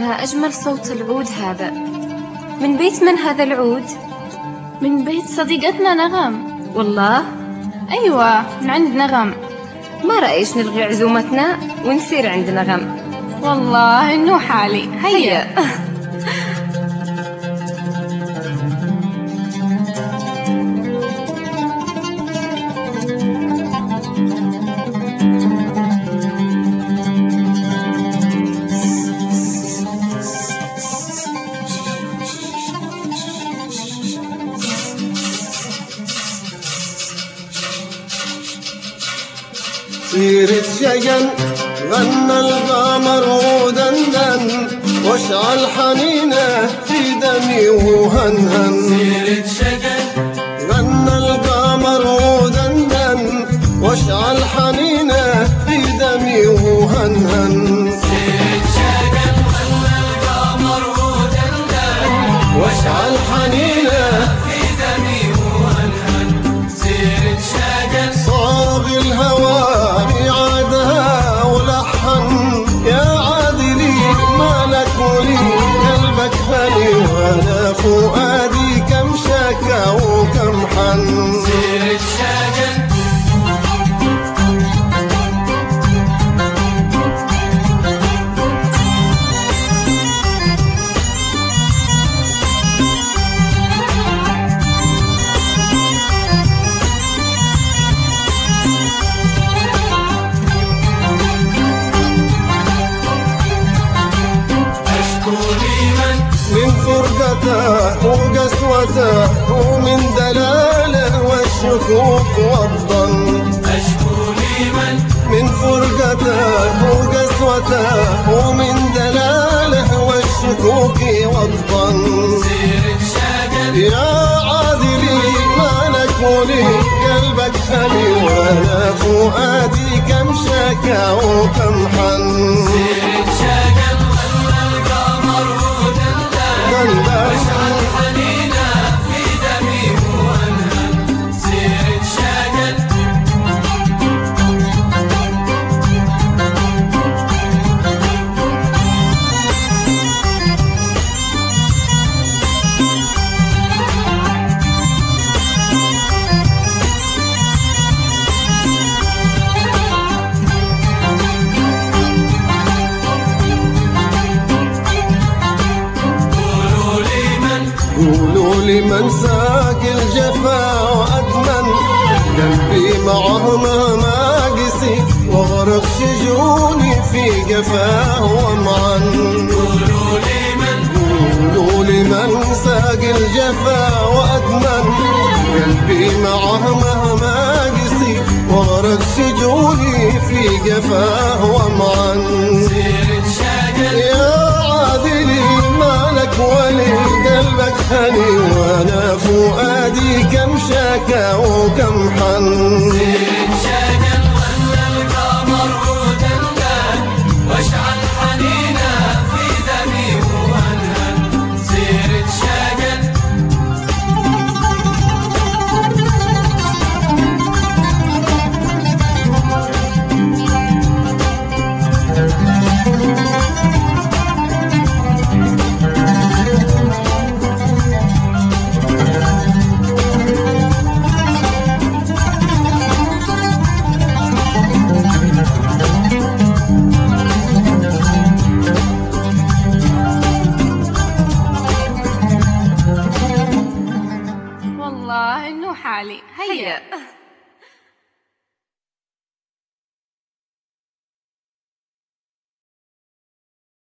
ما أجمل صوت العود هذا. من بيت من هذا العود؟ من بيت صديقتنا نغم. والله؟ أيوة، من عند نغم. ما رأيش نلغي عزومتنا ونسير عند نغم؟ والله إنه حالي. هيا. سيرة شجن غنى القمر ودندن واشعل حنينه في دمي وهنهن. سيرة شجن غنى القمر ودندن واشعل حنينه في دمي وهنهن. سيرة شجن غنى القمر ودندن واشعل حنينه في دمي وهنهن. سيرة شجن صاغ الهوى ميعادها ولحن يا عادلي مالك ولي قلبك هني وانا فؤادي كم شكا وكم حن. سيرة شجن من فرقته وقسوته ومن دلاله والشكوك والظن. أشكو لمن من فرقته وقسوته ومن دلاله والشكوك والظن. سيرة شجن يا عادلي مالك ولي قلبك خلي وانا فؤادي كم شكا وكم حن. سيرة شجن غنى القمر ودندن واشعل حنينه في دمي وهنهن. سيرة شجن قولوا لمن ساق الجفا وأدمن قلبي معه مهما قسي واغرق شجوني في قفاه ومعن. قولوا لمن ساق الجفا وأدمن قلبي معه مهما قسي واغرق شجوني في قفاه ومعن. سيرة شجن يا عادلي مالك ولي قلبك هني وانا فؤادي كم شكا وكم حن. سيرة شجن غنى القمر ودندن واشعل حنينه في دمي وهنهن. سيرة شجن والله إنه حالي. هيا.